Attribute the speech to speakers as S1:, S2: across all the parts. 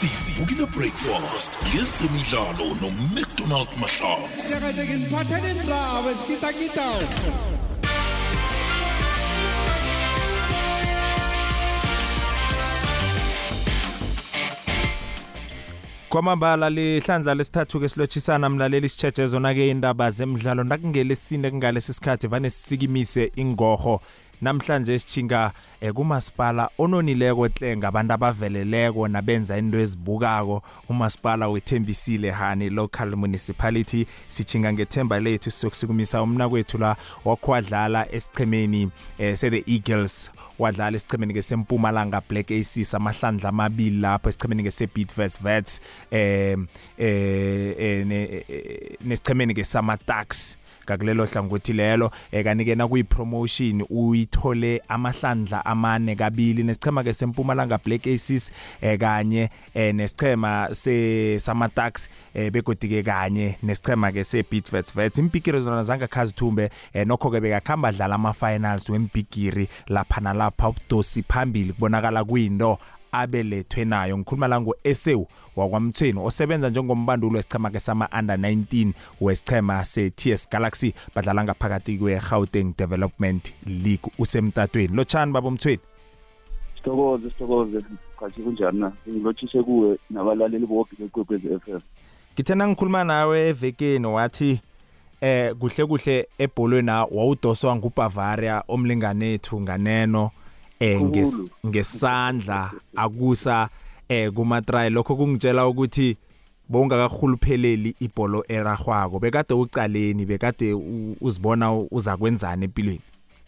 S1: sivukile breakfast ngezemidlalo noMcDonald Mahlangu.
S2: Ngiyakade ngiphathele indaba esikita
S3: Kwamambala lihlandla lesithathu ke silochisana mlaleli sitsheje zona ke indaba zemidlalo nakungelesine kungalesi sikhathi vane sisikimise ingoho namhlanje sichinga kumasipala ononileko Tlenga abantu abaveleleko nabenza into ezibukako umasipala wethembisile hani local municipality sichinga ngethemba lethu sokusikumisa umnakwethu la wakwadlala esichemeni se the Eagles wadlala esichemeni ke seMpumalanga Black Aces amahlandla amabili lapho esichemeni ke seBeat Vets nesichemeni ke samaTax kakulelo hlangothi lelo kanike na kuyipromotion uyithole amahlandla amane kabili nesichema ke seMpumalanga Black Aces kanye nesichema samaTax begodike kanye nesichema ke seBeat Vets impikiro zona zanga khazithumbe nokho ke bekakhamba dlala ama finals wempikiri lapha nalapha ubudosi phambili kubonakala kuyinto abelethwe nayo ngikhuluma la ngoESEW wakwaMthweni osebenza njengombandulo wesichema ke sama under 19 wesichema seTS Galaxy badlala ngaphakathi kweGauteng Development League usemtatweni lochani baba Mthweni
S4: Sithokoze kathi kunjani na ngilotshise kuwe nabalaleli bonke beKwekwezi FM
S3: Ngithena ngikhuluma nawe evekeni wathi kuhle ebholweni wawudoswa nguBavaria omlinganethu nganeno ngesandla akusa kuma try lokho kungitshela ukuthi bowungakakhulupheleli ibholo eragwako bekade uqaleni bekade uzibona uza kwenzani empilweni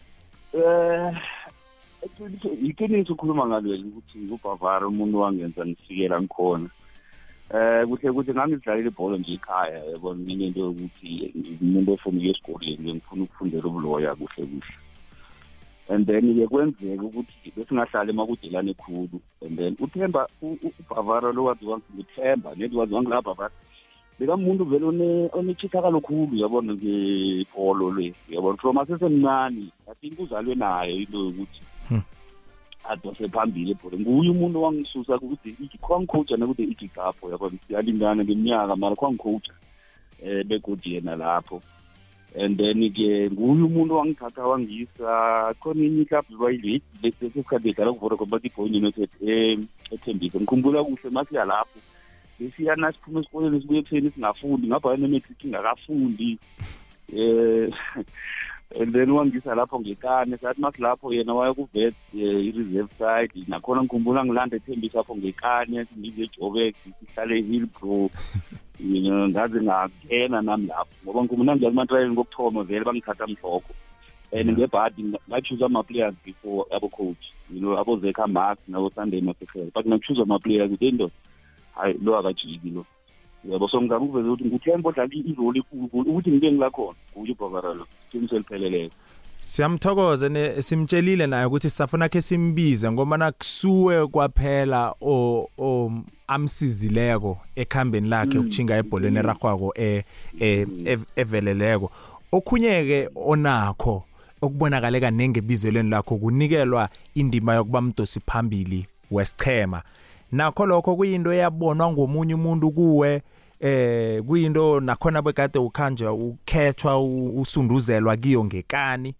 S4: iqiniso ukukhuluma ngaleli ukuthi uBavaria umuntu wangenza nifikela ngikhona kuhle ngami sidlalile ibhola nje ekhaya yabona mina into ukuthi umuntu ofuna esikoleni ngifuna ukufundela ubuloya kuhle and then kwenzeka ukuthi besingahlala emakudelane khulu and then uThemba uBavaria lo waziwa ngithemba netwaziwa ngilabha bekamuntu vele onechithaka lokhulu yabona ngepolo le yabona from asesemncane I think uzalwe nayo into ukuthi adose phambili ebholeni nguye umuntu wangisusa ukuthi ikhwangicoacha nokuthi igigapho yabona siyalingana ngeminyaka mara khwangicoacha begodi yena lapho and then ke nguye umuntu wangithatha wangisa khona inye club bayile lesikhathi dlala kuvora kwabathi iBoy United ethembise ngikhumbula kuhle masiya lapho besiya nasiphuma esikoleni sibuye ekutheni singafundi ngapha nemetric ingakafundi and then wangisa lapho ngekane sathi masilapho yena waya kuvet i-reserve side nakhona ngikhumbula ngilanda ethembisa lapho ngekane ngize eJoburg sihlale eHillbrow ngaze ngakena nami lapho ngoba ngikhumbula njalo amatrayini ngokuthoma vele bangithatha mhloko and ngebhadi ngachoose ama players before abo coach abo Zeka Max nabo Sunday Mafefela but ngachoose ama players into hayi lo akajiki lo yabo so ngizama ukuveza ukuthi nguThemba odlala irole enkulu ukuthi ngibe ngilakhona kuye uBavaria lo iqiniso elipheleleyo
S3: siyamthokoza simtshelile naye ukuthi sisafuna ke simbize ngoba nakusuwe kwaphela amsizileko ekhambeni lakhe ukuchinga ebholeni eragwako eveleleko okhunyeke onakho okubonakaleka nengebizelweni lakho kunikelwa indima yokuba mdosi phambili wesichema nakho lokho kuyinto eyabonwa ngomunye umuntu kuwe kuyinto nakhona bekade ukhanja ukhethwa usunduzelwa kiyo ngekani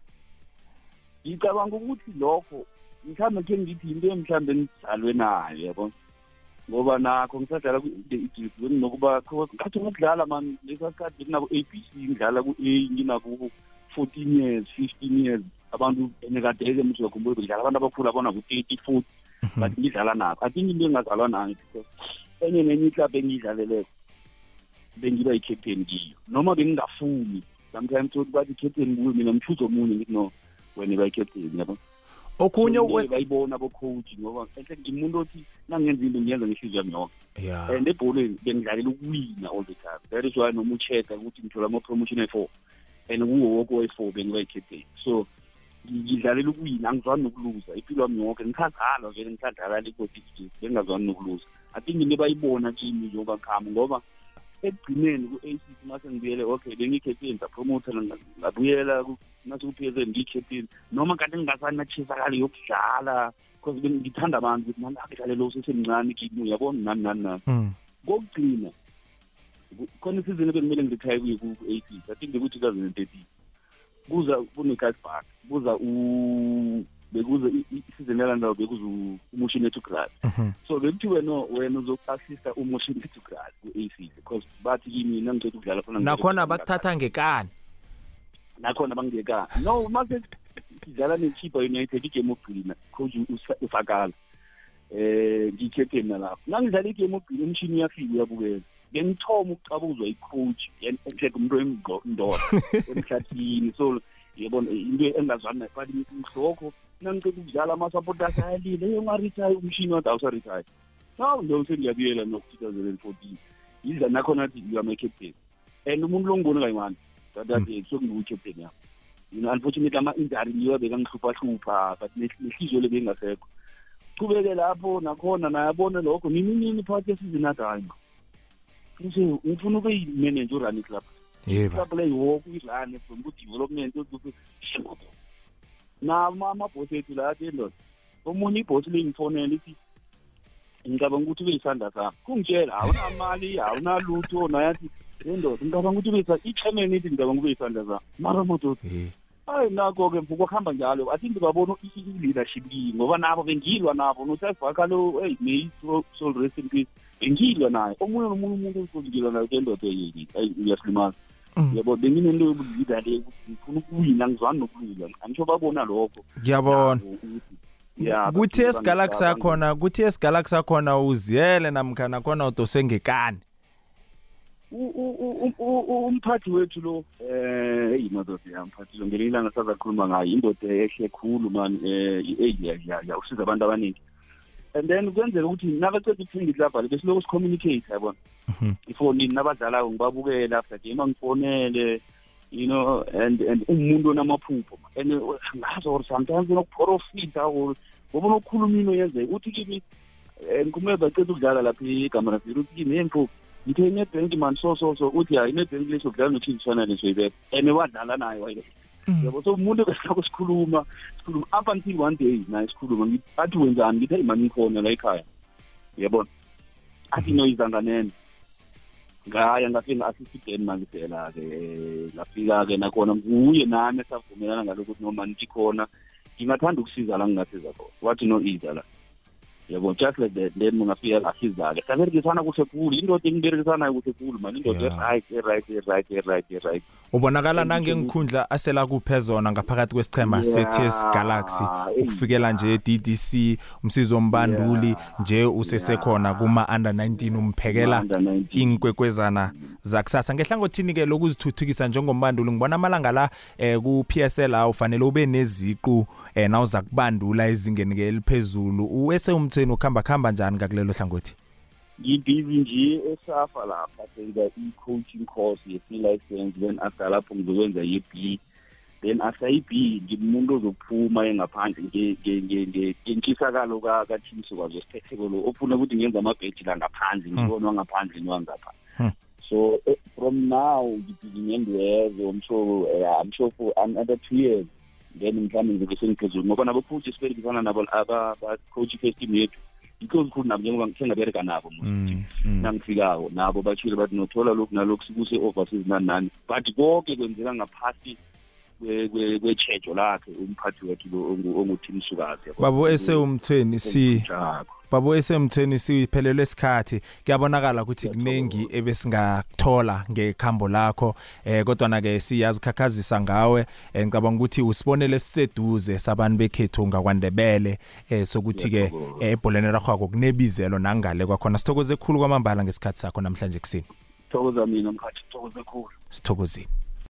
S4: ngicabanga ukuthi lokho mhlambe ke ngithi into emhlambe ngidlalwe nayo yabo ngoba nakho ngisadlala ku-Egypt nokuba ngathi ngidlala man lesikhathi kunabo ABC ngidlala ku-A nginabo 14 years 15 years abantu enekadeke mthokhumbula ngidlala abantu abakhulu abona ku-30 40 but ngidlala nabo I think into engazalwa nayo because nenye club engidlaleleko bengiba i-captain kiyo noma bengingafuni sometimes uthi bathi captain kuwe mina mthuzo omunye ngithi no wena bayi-captain yabo
S3: okunye
S4: bayibona abo coach ngoba enhle ngimuntu othi nangenza into ngiyenza ngehliziyo yami yonke and ebholeni bengidlalela ukuwina all the time that is why noma uchecka ukuthi ngithola ama promotion e4 and kuwo wonke oyi4 bengiba i-captain so ngidlalela ukuwina angizwani nokuluza impilo yami yonke ngikhazala vele ngikhadlala likoti bengazwani nokuluza I think into bayibona kimi njengoba khama ngoba ekugcineni ku-AC mase ngibuyele okay bengi-captain sapromoter ngabuyela nase ku-PSL ngi-captain noma kanti ngingasani nachisakali yokudlala because ngithanda abantu ukuthi manje akudlale lo sesemncane kimi uyabona nani kokugcina khona isizini bekumele ngithaye kuye ku-AP I think bekuthi 2013 kuza kuneKaisbach bekuza isizini yalandawo bekuza uMoshini to grad so bekuthi wena uzoassista uMoshini to grad ku-AC because bathi kimi nangicela ukudlala khona
S3: nakhona bakuthatha ngekani
S4: nakhona bangekani no mase sidlala neChipa United igame ogcina coach uFakala ngikhethe lapho nangidlala igame ogcina umshini uyafika uyabukela ngengithoma ukucabuzwa icoach yenhle umuntu wemndoda emhlathini so yabona into engazwana naphakathi mhloko nangicela ukudlala ama supporters ayalile ungaretire umshini wathi awusaretire now nje sengiyabuyela no 2014 yiza nakhona athi you are my captain and umuntu longibona kayimani that sokungu captain yakho unfortunately ama-injury yiyo bekangihlupha but nehliziyo le bengasekho qhubeke lapho nakhona nayabona lokho nini phakathi yesizini hayi ngifuna ube yi-manager urun club club le yiwoko uyirane from ku-development nama-boss ethu la athi ndoda omunye ibhosi le ngifonela ithi ngicabanga ukuthi ube yisandla sami kungitshela awunamali awunalutho nayathi ndoda ngicabanga ukuthi i-chairman ithi ngicabanga ube yisandla sami mara mododa hayi nakho-ke mvukuhamba njalo athi ngibabona i-leadership kiyi ngoba nabo bengilwa nabo nosefaka lo may soul rest in peace bengilwa naye omunye nomunye umuntu engizongilwa naye ke ndoda uyasilimaza yabo benginento yobuleader le ukuthi ngifuna ukuwina ngizwana nokulwila angisho babona lokho
S3: ngiyabona kuthi esigalaxy sakhona uziyele namkhana khona udose ngekani
S4: umphathi wethu lo madoda umphathi lo ngelilanga sazakhuluma ngayo indoda ehle khulu man ya usiza abantu abaningi and then kwenzeka ukuthi nabacela ukuthenga iklabha bese lokho communicate yabona ifoni nabadlalayo ngibabukela after game ngifonele and umuntu onamaphupho and ngazo or sometimes unokuprofita or ngoba ukukhuluma into yenzeka uthi kimi ngikume bacela ukudlala lapha eGamara Zero uthi kimi emfo ngithe iNedbank man so uthi hayi iNedbank leso kudlala noChiefs Channel soyibeka and wadlala naye wayile yabo so umuntu besakho sikhuluma up until one day naye sikhuluma ngithi wenzani ngithe imani ikhona la ekhaya yabona athi noyizanga nene ngaya ngafika assistant mangithela ke ngafika ke nakhona nguye nami savumelana ngalokho ukuthi noma ngikhona ngingathanda ukusiza la ngingatheza khona wathi no iza la yabo just like that then ngafika la siza ke saberekisana kuhle khulu indoda engiberekisana kuhle khulu man indoda right
S3: ubonakala nangengikhundla asela kuphezona ngaphakathi kwesichema seTS Galaxy ukufikela nje DDC umsizo mbanduli nje usesekhona kuma under 19 umphekela inkwekwezana zakusasa ngehlangothini ke lokuzithuthukisa njengombanduli ngibona amalanga la ku PSL ufanele ube neziqu nawuza kubandula ezingeni ke eliphezulu uwese umtheni ukhamba njani ngakulelo hlangothi
S4: ngibhizi nje esafa lapha senza i-coaching course ye-license then after lapho ngizokwenza i-B then after i-B ngimuntu ozokuphuma engaphandle ngentshisakalo ka-teams kwazo sithetheko lo ofuna ukuthi ngenza amabheji la ngaphandle ngibona wangaphandle niwangapha so from now ngibhizi ngendwezo I'm sure for another 2 years then mhlawumbe ngizobe sengiphezulu ngoba nabo coach esiberekisana nabo aba-coach first team yethu because khulu nabo njengoba ngisengabereka nabo nangifikako nabo bachile bathi nothola lokhu nalokhu sikuse overseas nani but konke kwenzeka ngaphasi kwechejo lakhe umphathi wethu lo onguThini Sukazi
S3: babo esemtheni siphelelwe isikhathi kuyabonakala ukuthi kunengi ebesingakuthola ngekhambo lakho kodwa na ke siyazi khakhazisa ngawe ngicabanga ukuthi usibonele siseduze sabantu bekhethu ngakwandebele sokuthi ke ebholeni rakhwako kunebizelo nangale kwakhona sithokoze khulu kwamambala ngesikhathi sakho namhlanje kusini
S4: thokoza mina mkhathi thokoze khulu
S3: sithokozini